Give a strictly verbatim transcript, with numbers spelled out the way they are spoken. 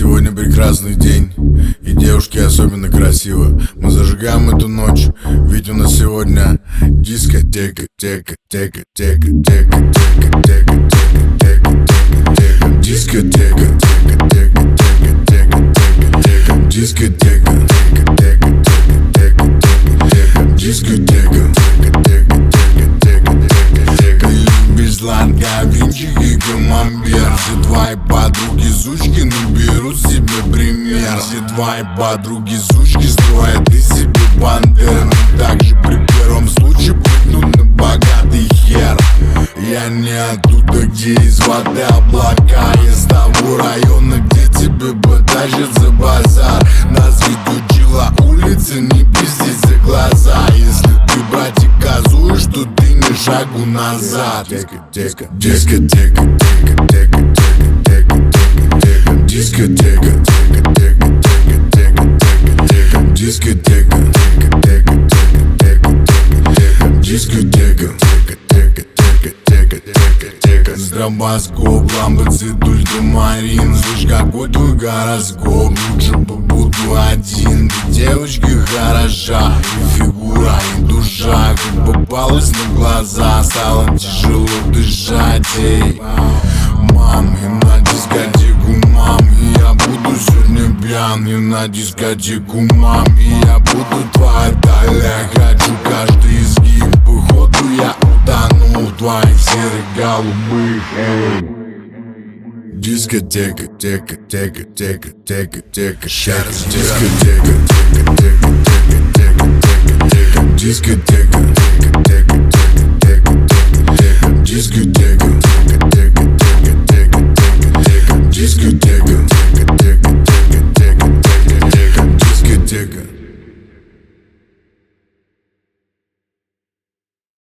Сегодня прекрасный день, и девушки особенно красиво. Мы зажигаем эту ночь, ведь у нас сегодня дискотека, тека, тека, тека, тека, тека, тека, тека, тека, дискотека, тека, тека, тека, тека, тека, дискотека, тека, тека, тека, тека, дискотека, тека, тека, тека, тека, тека. Любишь сладкое винчик и камамбер. Все твои подруги сучки, ну берут себе пример. Все твои подруги сучки строят из себя бандер. Но также при первом случае прыгнут на богатый хер. Я не оттуда, где из воды облака. Я с того района, где тебе потащат за базар. Нас ведь учила улица, не пиздить за глаза. Если ты, братик, газуешь, то ты не шагу назад. Дискотека, дискотека, тека, тека, тека, тека, тека, дискотека, тека, тека, тека, тека, тека, дискотека, тека, тека, тека, тека, дискотека, тека, тека, тека, тека, тека. Стробоскоп, лампы, ультрамарин. Слышь, какой твой гороскоп? Лучше побуду один. Ты девочка хороша, и фигура, и душа. Как попалась на глаза, стало тяжело дышать. Эй, мам, и на дискотеку, мам, и я буду сегодня пьян. И на дискотеку, мам, и я буду твоя талия. Хочу каждый изгиб, походу я утону в твоих серых голубых. Эй, дискотека, тека, тека, тека, тека, тека, дискотека, тека, тека, тека, тека, тека, дискотека, тека, тека, тека, тека, тека, дискотека, тека, тека, тека, тека, тека, дискотека.